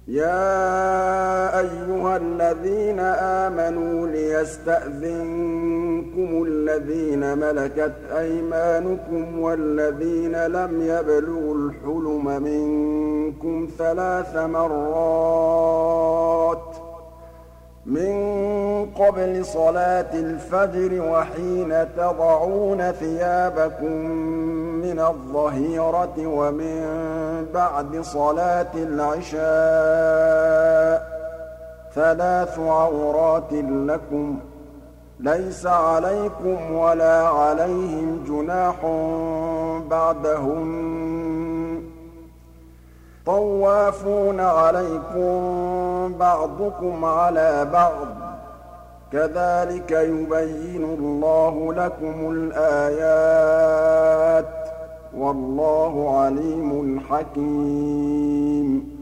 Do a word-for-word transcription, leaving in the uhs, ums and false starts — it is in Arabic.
يَا أَيُّهَا الَّذِينَ آمَنُوا لِيَسْتَأْذِنكُمُ الَّذِينَ مَلَكَتْ أَيْمَانُكُمْ وَالَّذِينَ لَمْ يَبْلُغُوا الْحُلُمَ مِنكُمْ ثَلَاثَ مَرَّاتٍ مِّن قَبْلِ صَلَاةِ الْفَجْرِ وَحِينَ تَضَعُونَ ثِيَابَكُم مِّنَ الظَّهِيرَةِ وَمِن بَعْدِ صَلَاةِ الْعِشَاءِ ۚ ثَلَاثُ عَوْرَاتٍ لَّكُمْ ۚ لَيْسَ عَلَيْكُمْ وَلَا عَلَيْهِمْ جُنَاحٌ بَعْدَهُنَّ ۚ طَوَّافُونَ عَلَيْكُم بَعْضُكُمْ عَلَىٰ بَعْضٍ ۚ كَذَٰلِكَ يُبَيِّنُ اللَّهُ لَكُمُ الْآيَاتِ ۗ وَاللَّهُ عَلِيمٌ حَكِيمٌ